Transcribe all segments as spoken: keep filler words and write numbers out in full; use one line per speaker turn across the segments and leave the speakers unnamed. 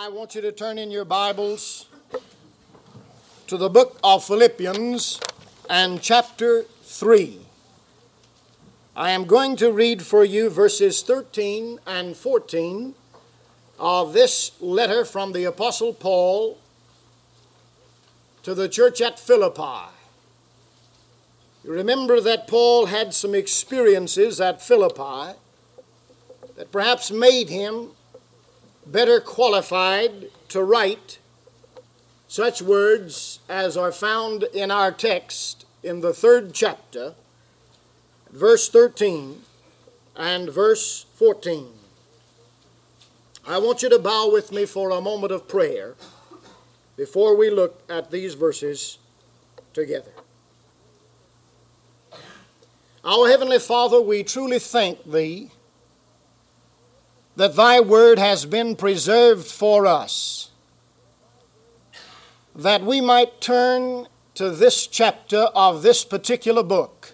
I want you to turn in your Bibles to the book of Philippians and chapter three. I am going to read for you verses thirteen and fourteen of this letter from the Apostle Paul to the church at Philippi. You remember that Paul had some experiences at Philippi that perhaps made him better qualified to write such words as are found in our text in the third chapter, verse thirteen and verse fourteen. I want you to bow with me for a moment of prayer before we look at these verses together. Our Heavenly Father, we truly thank Thee that Thy Word has been preserved for us, that we might turn to this chapter of this particular book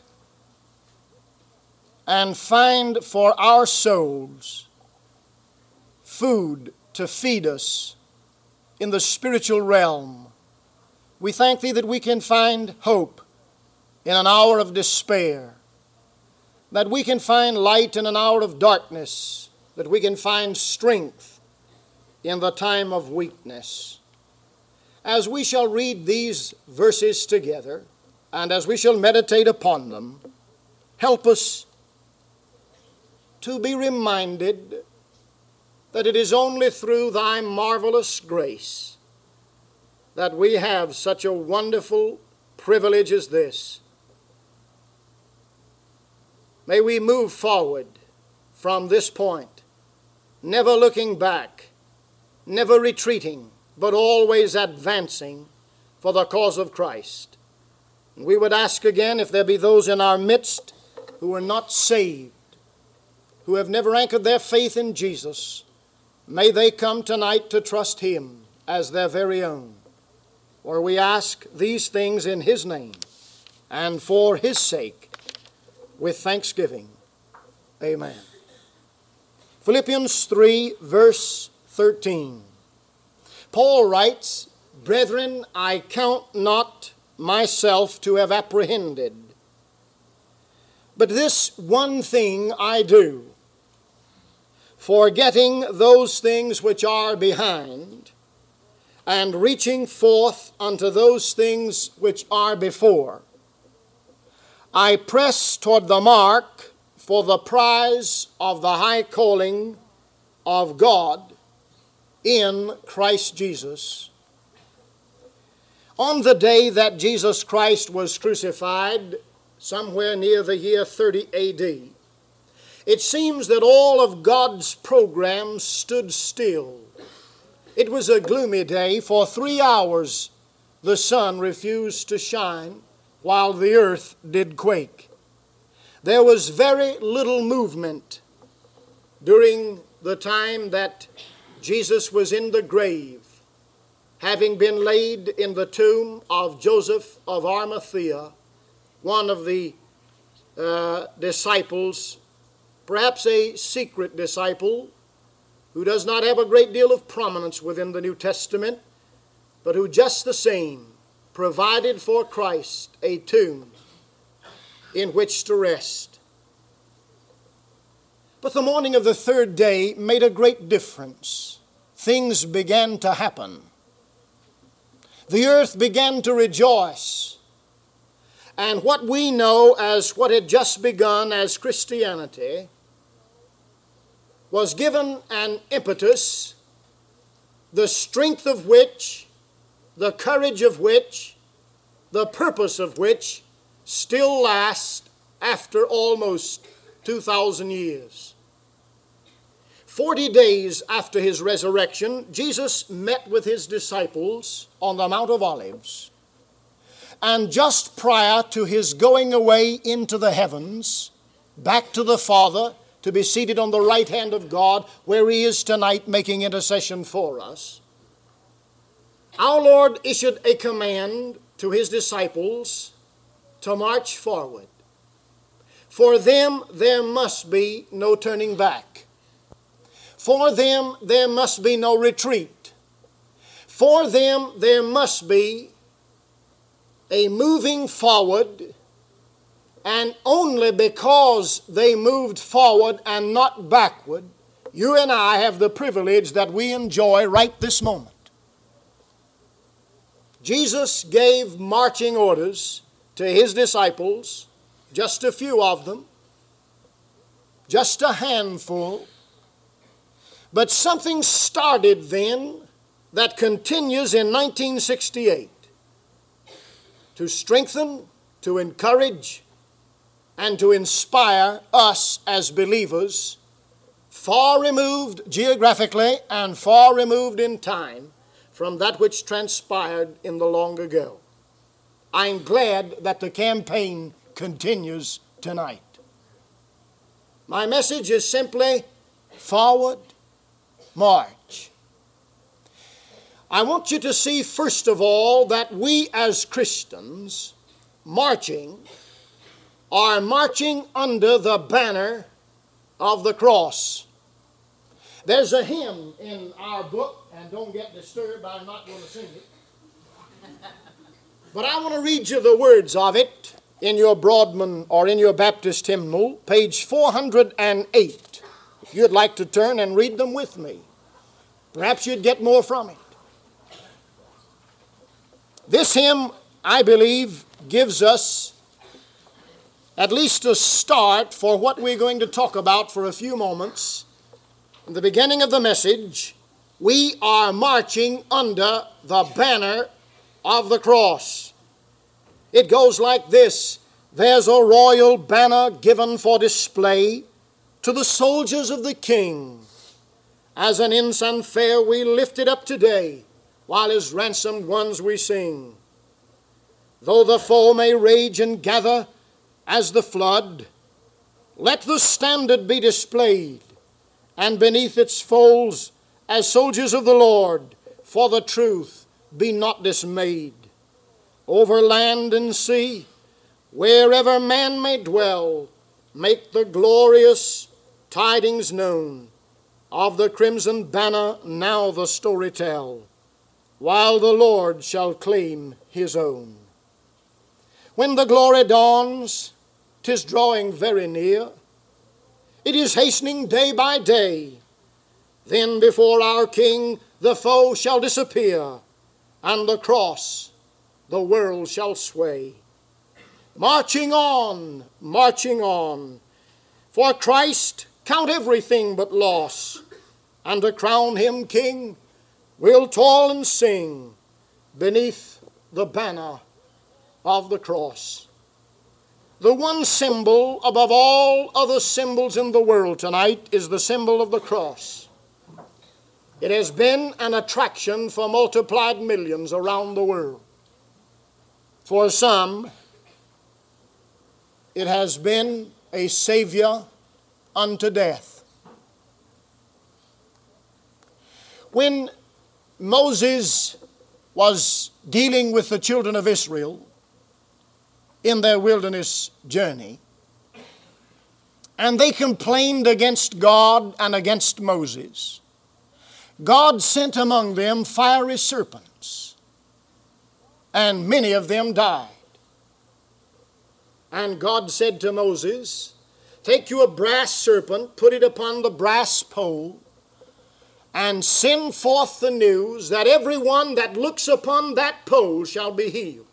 and find for our souls food to feed us in the spiritual realm. We thank Thee that we can find hope in an hour of despair, that we can find light in an hour of darkness, that we can find strength in the time of weakness. As we shall read these verses together, and as we shall meditate upon them, help us to be reminded that it is only through Thy marvelous grace that we have such a wonderful privilege as this. May we move forward from this point, never looking back, never retreating, but always advancing for the cause of Christ. And we would ask again if there be those in our midst who are not saved, who have never anchored their faith in Jesus, may they come tonight to trust Him as their very own. For we ask these things in His name and for His sake with thanksgiving. Amen. Philippians three, verse thirteen. Paul writes, "Brethren, I count not myself to have apprehended, but this one thing I do, forgetting those things which are behind, and reaching forth unto those things which are before, I press toward the mark for the prize of the high calling of God in Christ Jesus." On the day that Jesus Christ was crucified, somewhere near the year thirty A D, it seems that all of God's program stood still. It was a gloomy day. For three hours the sun refused to shine while the earth did quake. There was very little movement during the time that Jesus was in the grave, having been laid in the tomb of Joseph of Arimathea, one of the uh, disciples, perhaps a secret disciple, who does not have a great deal of prominence within the New Testament, but who just the same provided for Christ a tomb in which to rest. But the morning of the third day made a great difference. Things began to happen. The earth began to rejoice. And what we know as what had just begun as Christianity was given an impetus, the strength of which, the courage of which, the purpose of which still lasts after almost two thousand years. Forty days after His resurrection, Jesus met with His disciples on the Mount of Olives. And just prior to His going away into the heavens, back to the Father, to be seated on the right hand of God, where He is tonight making intercession for us, our Lord issued a command to His disciples to march forward. For them there must be no turning back. For them there must be no retreat. For them, there must be a moving forward, and only because they moved forward and not backward, you and I have the privilege that we enjoy right this moment. Jesus gave marching orders to his disciples, just a few of them, just a handful. But something started then that continues in nineteen sixty-eight to strengthen, to encourage, and to inspire us as believers, far removed geographically and far removed in time from that which transpired in the long ago. I'm glad that the campaign continues tonight. My message is simply forward march. I want you to see, first of all, that we as Christians marching are marching under the banner of the cross. There's a hymn in our book, and don't get disturbed, I'm not going to sing it. But I want to read you the words of it in your Broadman or in your Baptist hymnal, page four hundred eight. If you'd like to turn and read them with me, perhaps you'd get more from it. This hymn, I believe, gives us at least a start for what we're going to talk about for a few moments. In the beginning of the message, we are marching under the banner of the cross. It goes like this: there's a royal banner given for display to the soldiers of the King. As an ensign fair we lift it up today, while as ransomed ones we sing. Though the foe may rage and gather as the flood, let the standard be displayed, and beneath its folds, as soldiers of the Lord, for the truth be not dismayed. Over land and sea, wherever man may dwell, make the glorious tidings known. Of the crimson banner now the story tell, while the Lord shall claim his own. When the glory dawns, 'tis drawing very near. It is hastening day by day. Then before our King the foe shall disappear, and the cross the world shall sway. Marching on, marching on, for Christ count everything but loss, and to crown him King we'll toil and sing beneath the banner of the cross. The one symbol above all other symbols in the world tonight is the symbol of the cross. It has been an attraction for multiplied millions around the world. For some, it has been a savior unto death. When Moses was dealing with the children of Israel in their wilderness journey, and they complained against God and against Moses, God sent among them fiery serpents, and many of them died. And God said to Moses, take you a brass serpent, put it upon the brass pole, and send forth the news that everyone that looks upon that pole shall be healed.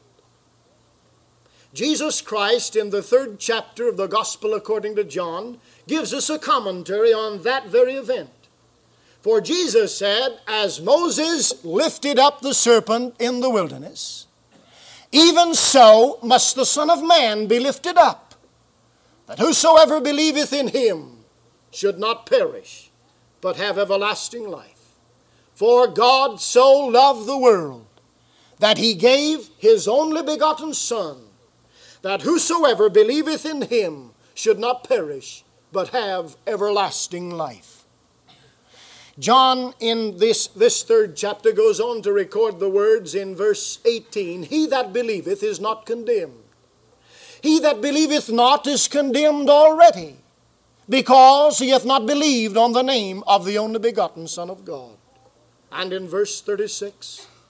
Jesus Christ, in the third chapter of the Gospel according to John, gives us a commentary on that very event. For Jesus said, as Moses lifted up the serpent in the wilderness, even so must the Son of Man be lifted up, that whosoever believeth in him should not perish, but have everlasting life. For God so loved the world, that he gave his only begotten Son, that whosoever believeth in him should not perish, but have everlasting life. John, in this, this third chapter, goes on to record the words in verse eighteen, he that believeth is not condemned. He that believeth not is condemned already, because he hath not believed on the name of the only begotten Son of God. And in verse thirty-six,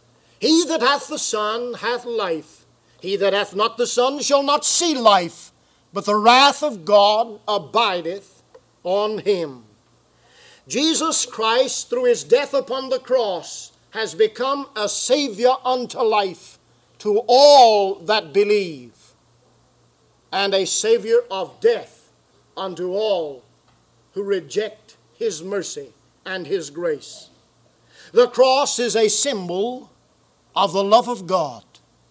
He that hath the Son hath life. He that hath not the Son shall not see life, but the wrath of God abideth on him. Jesus Christ, through his death upon the cross, has become a Savior unto life to all that believe, and a Savior of death unto all who reject his mercy and his grace. The cross is a symbol of the love of God.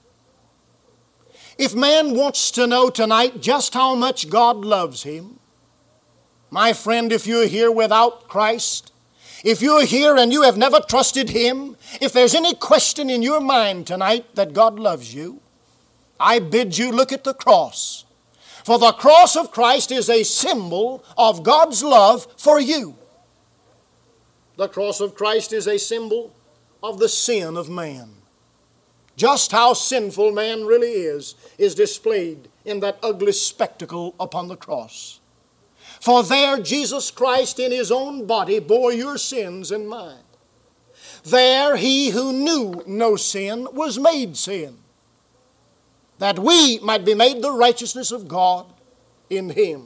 If man wants to know tonight just how much God loves him, my friend, if you're here without Christ, if you're here and you have never trusted him, if there's any question in your mind tonight that God loves you, I bid you look at the cross. For the cross of Christ is a symbol of God's love for you. The cross of Christ is a symbol of the sin of man. Just how sinful man really is, is displayed in that ugly spectacle upon the cross. For there Jesus Christ in his own body bore your sins and mine. There he who knew no sin was made sin, that we might be made the righteousness of God in him.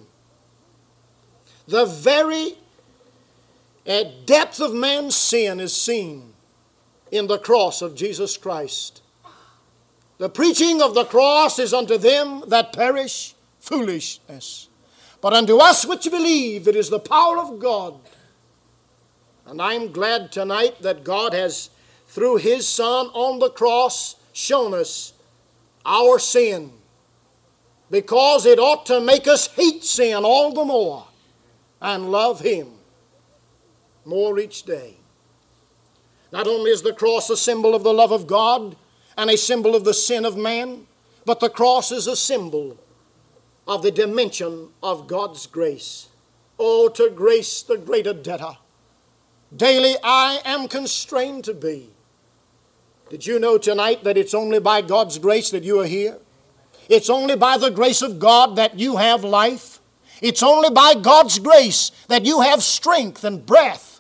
The very uh, depth of man's sin is seen in the cross of Jesus Christ. The preaching of the cross is unto them that perish foolishness, but unto us which believe it is the power of God. And I'm glad tonight that God has, through his Son on the cross, shown us our sin, because it ought to make us hate sin all the more and love him more each day. Not only is the cross a symbol of the love of God and a symbol of the sin of man, but the cross is a symbol of the dimension of God's grace. Oh, to grace the greater debtor, daily I am constrained to be. Did you know tonight that it's only by God's grace that you are here? It's only by the grace of God that you have life. It's only by God's grace that you have strength and breath.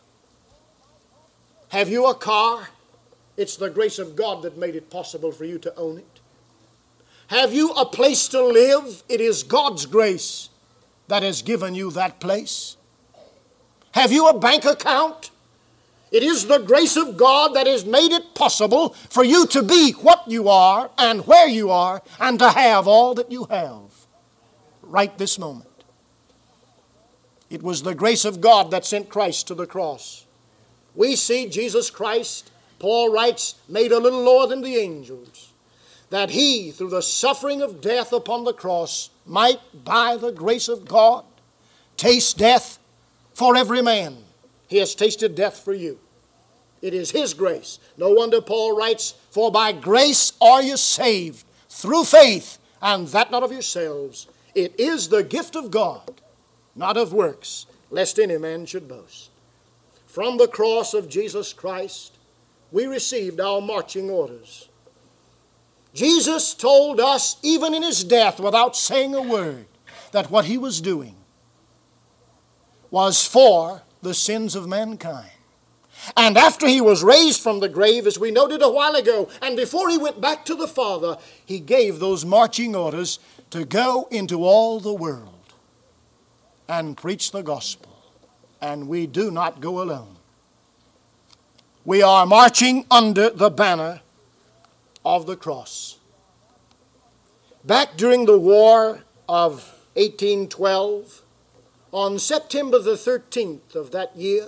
Have you a car? It's the grace of God that made it possible for you to own it. Have you a place to live? It is God's grace that has given you that place. Have you a bank account? It is the grace of God that has made it possible for you to be what you are and where you are and to have all that you have right this moment. It was the grace of God that sent Christ to the cross. We see Jesus Christ, Paul writes, made a little lower than the angels, that he, through the suffering of death upon the cross, might, by the grace of God, taste death for every man. He has tasted death for you. It is his grace. No wonder Paul writes, for by grace are you saved, through faith, and that not of yourselves. It is the gift of God, not of works, lest any man should boast. From the cross of Jesus Christ, we received our marching orders. Jesus told us, even in his death, without saying a word, that what he was doing was for the sins of mankind. And after he was raised from the grave, as we noted a while ago, and before he went back to the Father, he gave those marching orders to go into all the world and preach the gospel. And we do not go alone. We are marching under the banner of the cross. Back during the War of eighteen twelve, on September the thirteenth of that year,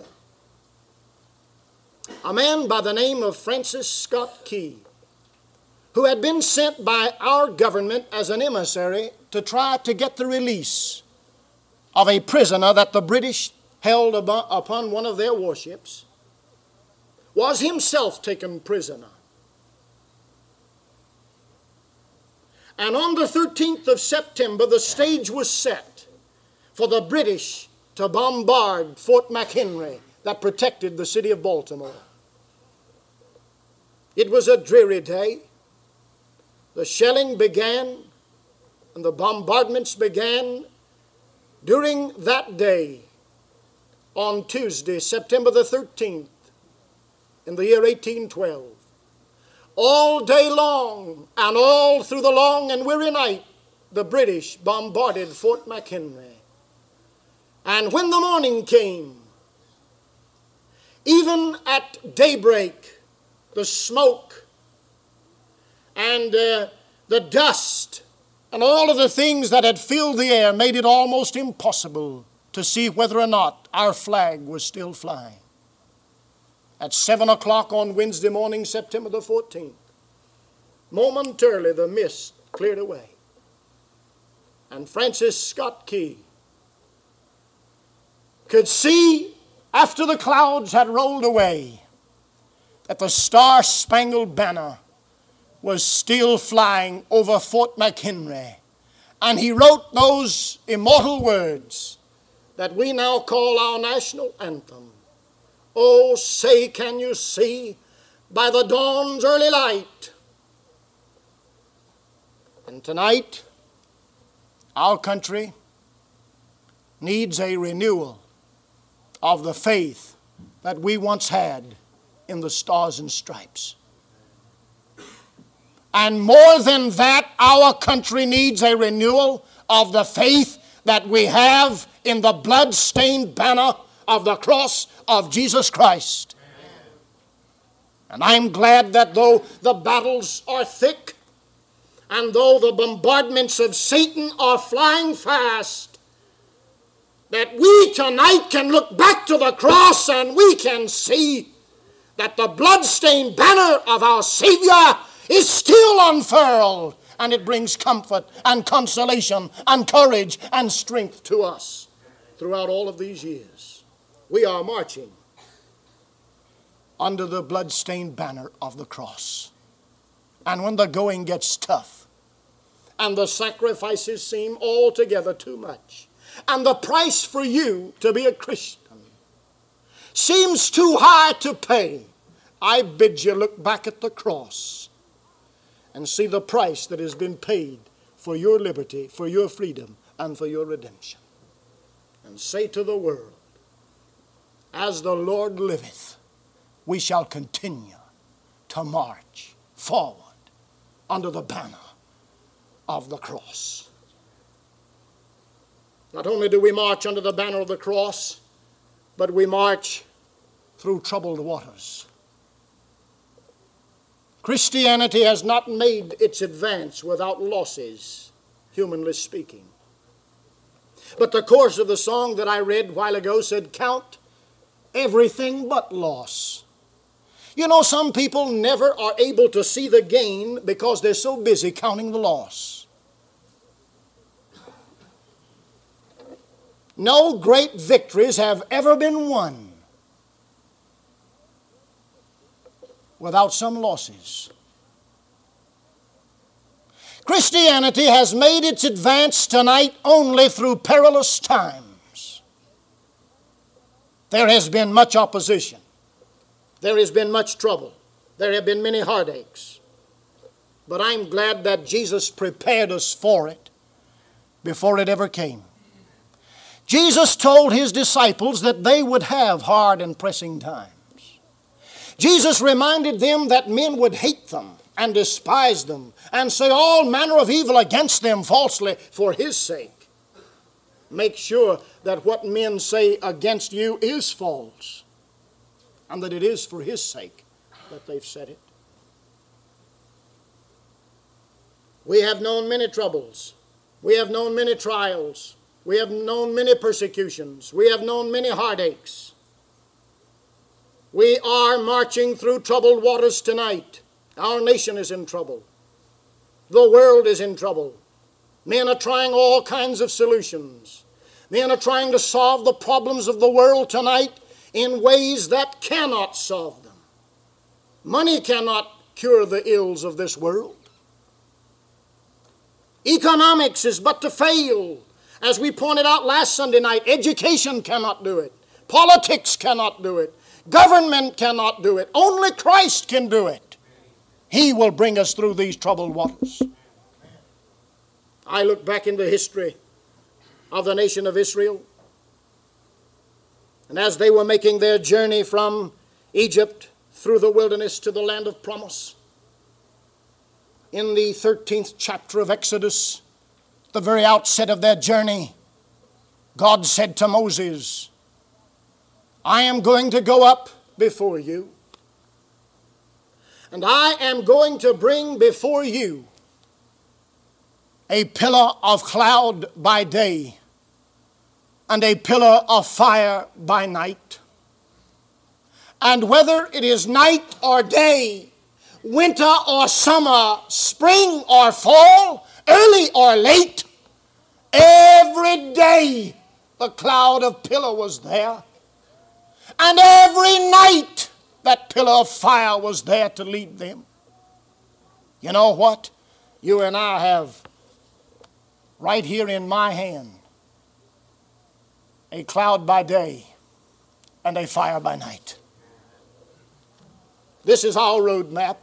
a man by the name of Francis Scott Key, who had been sent by our government as an emissary to try to get the release of a prisoner that the British held upon one of their warships, was himself taken prisoner. And on the thirteenth of September, the stage was set for the British to bombard Fort McHenry that protected the city of Baltimore. It was a dreary day. The shelling began and the bombardments began during that day on Tuesday, September the thirteenth, in the year eighteen twelve. All day long and all through the long and weary night, the British bombarded Fort McHenry. And when the morning came, even at daybreak, the smoke and uh, the dust and all of the things that had filled the air made it almost impossible to see whether or not our flag was still flying. At seven o'clock on Wednesday morning, September the fourteenth, momentarily the mist cleared away. And Francis Scott Key could see, after the clouds had rolled away, that the star-spangled banner was still flying over Fort McHenry. And he wrote those immortal words that we now call our national anthem. Oh, say, can you see by the dawn's early light? And tonight, our country needs a renewal of the faith that we once had in the Stars and Stripes. And more than that, our country needs a renewal of the faith that we have in the blood-stained banner of the cross of Jesus Christ. And I'm glad that though the battles are thick, and though the bombardments of Satan are flying fast, that we tonight can look back to the cross and we can see that the blood-stained banner of our Savior is still unfurled, and it brings comfort and consolation and courage and strength to us throughout all of these years. We are marching under the blood-stained banner of the cross. And when the going gets tough and the sacrifices seem altogether too much, and the price for you to be a Christian seems too high to pay, I bid you look back at the cross and see the price that has been paid for your liberty, for your freedom, and for your redemption. And say to the world, as the Lord liveth, we shall continue to march forward under the banner of the cross. Not only do we march under the banner of the cross, but we march through troubled waters. Christianity has not made its advance without losses, humanly speaking. But the chorus of the song that I read a while ago said, count everything but loss. You know, some people never are able to see the gain because they're so busy counting the loss. No great victories have ever been won without some losses. Christianity has made its advance tonight only through perilous times. There has been much opposition. There has been much trouble. There have been many heartaches. But I'm glad that Jesus prepared us for it before it ever came. Jesus told his disciples that they would have hard and pressing times. Jesus reminded them that men would hate them and despise them and say all manner of evil against them falsely for his sake. Make sure that what men say against you is false, and that it is for his sake that they've said it. We have known many troubles. We have known many trials. We have known many persecutions. We have known many heartaches. We are marching through troubled waters tonight. Our nation is in trouble. The world is in trouble. Men are trying all kinds of solutions. Men are trying to solve the problems of the world tonight in ways that cannot solve them. Money cannot cure the ills of this world. Economics is but to fail. As we pointed out last Sunday night, education cannot do it. Politics cannot do it. Government cannot do it. Only Christ can do it. He will bring us through these troubled waters. I look back into history of the nation of Israel, and as they were making their journey from Egypt through the wilderness to the land of promise, In the thirteenth chapter of Exodus, the very outset of their journey, God said to Moses, I am going to go up before you, and I am going to bring before you a pillar of cloud by day and a pillar of fire by night. And whether it is night or day, winter or summer, spring or fall, early or late, every day the cloud of pillar was there. And every night that pillar of fire was there to lead them. You know what? You and I have right here in my hand a cloud by day and a fire by night. This is our road map.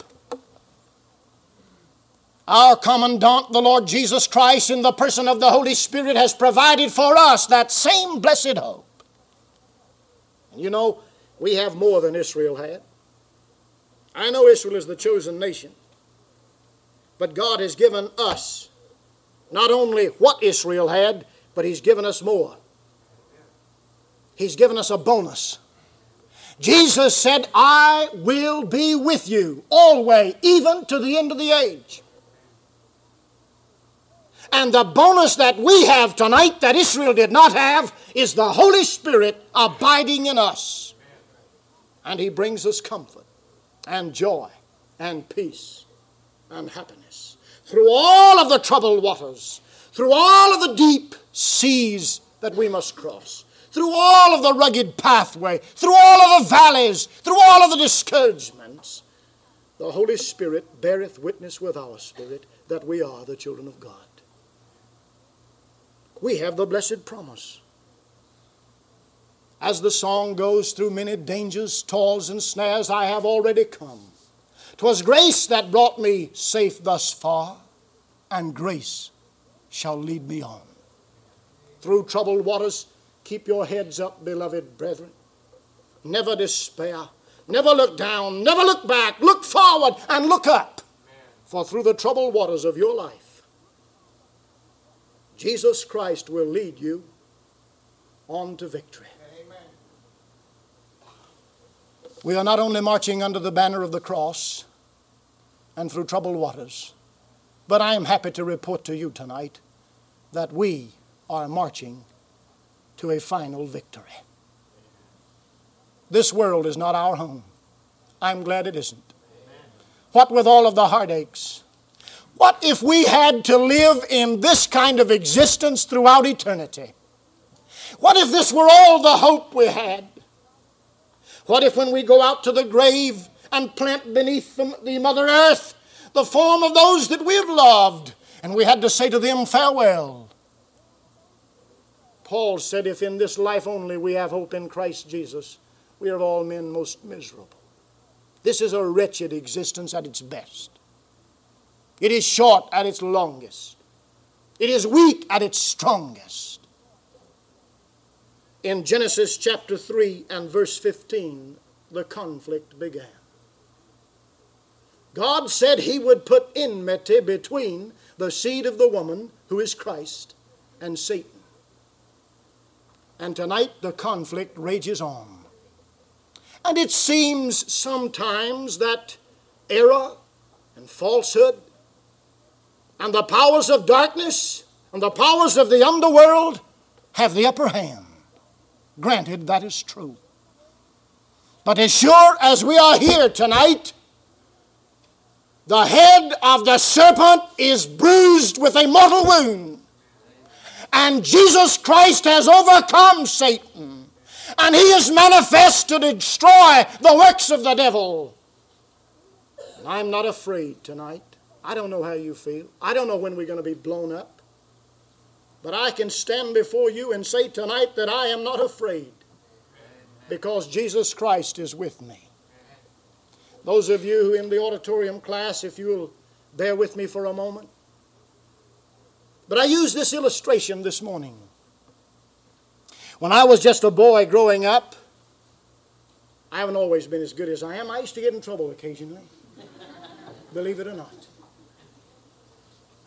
Our commandant, the Lord Jesus Christ, in the person of the Holy Spirit, has provided for us that same blessed hope. And you know, we have more than Israel had. I know Israel is the chosen nation, but God has given us not only what Israel had, but He's given us more. He's given us a bonus. Jesus said, I will be with you always, even to the end of the age. And the bonus that we have tonight that Israel did not have is the Holy Spirit abiding in us. And He brings us comfort and joy and peace and happiness through all of the troubled waters, through all of the deep seas that we must cross, through all of the rugged pathway, through all of the valleys, through all of the discouragements. The Holy Spirit beareth witness with our spirit that we are the children of God. We have the blessed promise. As the song goes, through many dangers, toils, and snares, I have already come. 'Twas grace that brought me safe thus far, and grace shall lead me on. Through troubled waters, keep your heads up, beloved brethren. Never despair. Never look down. Never look back. Look forward and look up. For through the troubled waters of your life, Jesus Christ will lead you on to victory. Amen. We are not only marching under the banner of the cross and through troubled waters, but I am happy to report to you tonight that we are marching to a final victory. This world is not our home. I'm glad it isn't. Amen. What with all of the heartaches? What if we had to live in this kind of existence throughout eternity? What if this were all the hope we had? What if when we go out to the grave and plant beneath the, the Mother Earth the form of those that we have loved, and we had to say to them farewell? Paul said, if in this life only we have hope in Christ Jesus, we are of all men most miserable. This is a wretched existence at its best. It is short at its longest. It is weak at its strongest. In Genesis chapter three and verse fifteen, the conflict began. God said He would put enmity between the seed of the woman, who is Christ, and Satan. And tonight the conflict rages on. And it seems sometimes that error and falsehood and the powers of darkness and the powers of the underworld have the upper hand. Granted, that is true. But as sure as we are here tonight, the head of the serpent is bruised with a mortal wound. And Jesus Christ has overcome Satan. And He is manifest to destroy the works of the devil. And I'm not afraid tonight. I don't know how you feel. I don't know when we're going to be blown up. But I can stand before you and say tonight that I am not afraid, because Jesus Christ is with me. Those of you who in the auditorium class, if you'll bear with me for a moment. But I use this illustration this morning. When I was just a boy growing up, I haven't always been as good as I am. I used to get in trouble occasionally, believe it or not.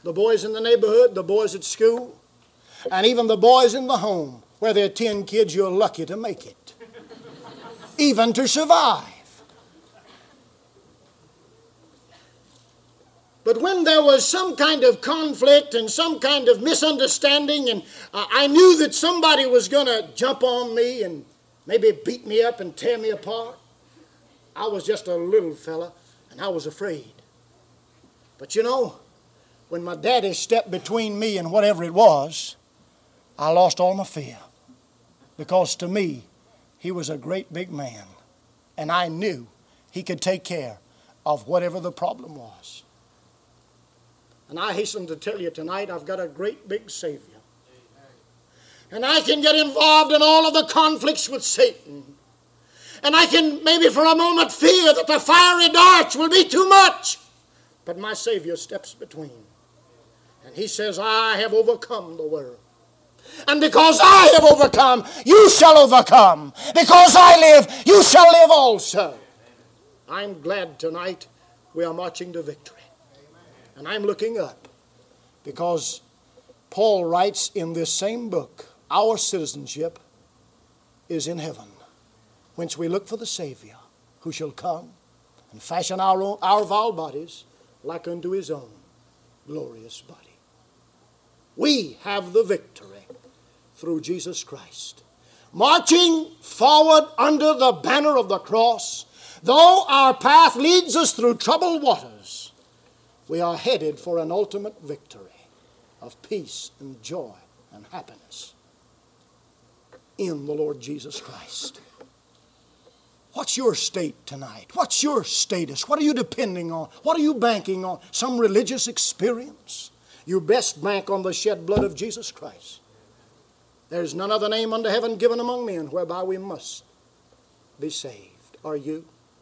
the boys in the neighborhood, the boys at school, and even the boys in the home. Where there are ten kids, you're lucky to make it, even to survive. But when there was some kind of conflict and some kind of misunderstanding, and uh, I knew that somebody was going to jump on me and maybe beat me up and tear me apart, I was just a little fella, and I was afraid. But you know, when my daddy stepped between me and whatever it was, I lost all my fear. Because to me, he was a great big man. And I knew he could take care of whatever the problem was. And I hasten to tell you tonight, I've got a great big Savior. And I can get involved in all of the conflicts with Satan. And I can maybe for a moment fear that the fiery darts will be too much. But my Savior steps between. And he says, I have overcome the world. And because I have overcome, you shall overcome. Because I live, you shall live also. I'm glad tonight we are marching to victory. And I'm looking up because Paul writes in this same book, our citizenship is in heaven, whence we look for the Savior who shall come and fashion our, own, our vile bodies like unto his own glorious body. We have the victory through Jesus Christ. Marching forward under the banner of the cross, though our path leads us through troubled waters, we are headed for an ultimate victory of peace and joy and happiness in the Lord Jesus Christ. What's your state tonight? What's your status? What are you depending on? What are you banking on? Some religious experience? You best bank on the shed blood of Jesus Christ. There is none other name under heaven given among men whereby we must be saved. Are you?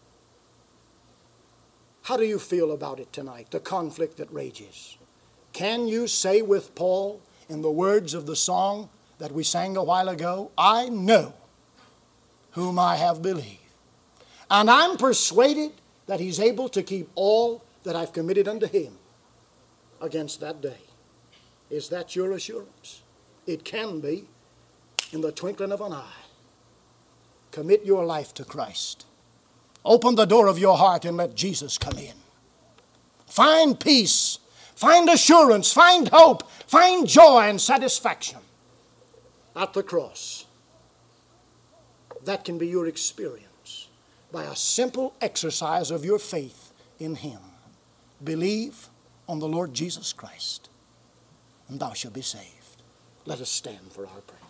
How do you feel about it tonight, the conflict that rages? Can you say with Paul in the words of the song that we sang a while ago, I know whom I have believed, and I'm persuaded that he's able to keep all that I've committed unto him against that day. Is that your assurance? It can be in the twinkling of an eye. Commit your life to Christ. Open the door of your heart and let Jesus come in. Find peace, find assurance, find hope, find joy and satisfaction at the cross. That can be your experience by a simple exercise of your faith in him. Believe on the Lord Jesus Christ, and thou shalt be saved. Let us stand for our prayer.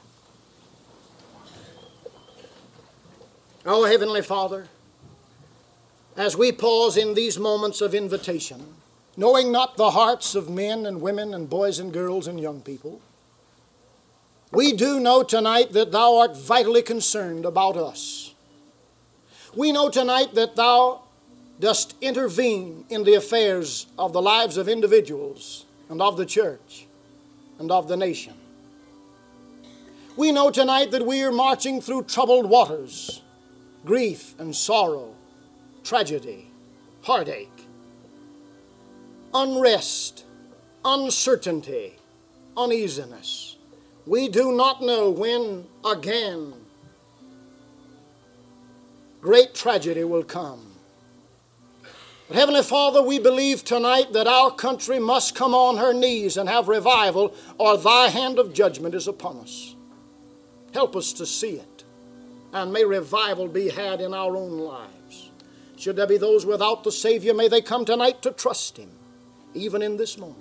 Oh, Heavenly Father, as we pause in these moments of invitation, knowing not the hearts of men and women and boys and girls and young people, we do know tonight that thou art vitally concerned about us. We know tonight that thou dost intervene in the affairs of the lives of individuals and of the church and of the nation. We know tonight that we are marching through troubled waters, grief and sorrow, tragedy, heartache, unrest, uncertainty, uneasiness. We do not know when again great tragedy will come. But Heavenly Father, we believe tonight that our country must come on her knees and have revival, or thy hand of judgment is upon us. Help us to see it, and may revival be had in our own lives. Should there be those without the Savior, may they come tonight to trust him, even in this moment.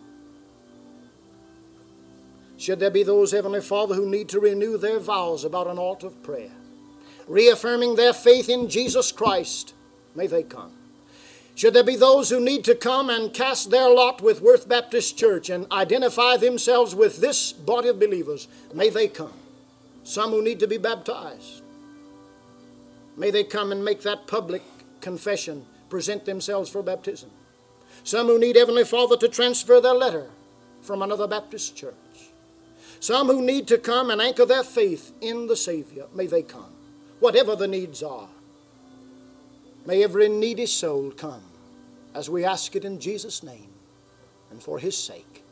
Should there be those, Heavenly Father, who need to renew their vows about an altar of prayer, reaffirming their faith in Jesus Christ, may they come. Should there be those who need to come and cast their lot with Worth Baptist Church and identify themselves with this body of believers, may they come. Some who need to be baptized, may they come and make that public confession, present themselves for baptism. Some who need, Heavenly Father, to transfer their letter from another Baptist church. Some who need to come and anchor their faith in the Savior, may they come. Whatever the needs are, may every needy soul come as we ask it in Jesus' name. and for His sake.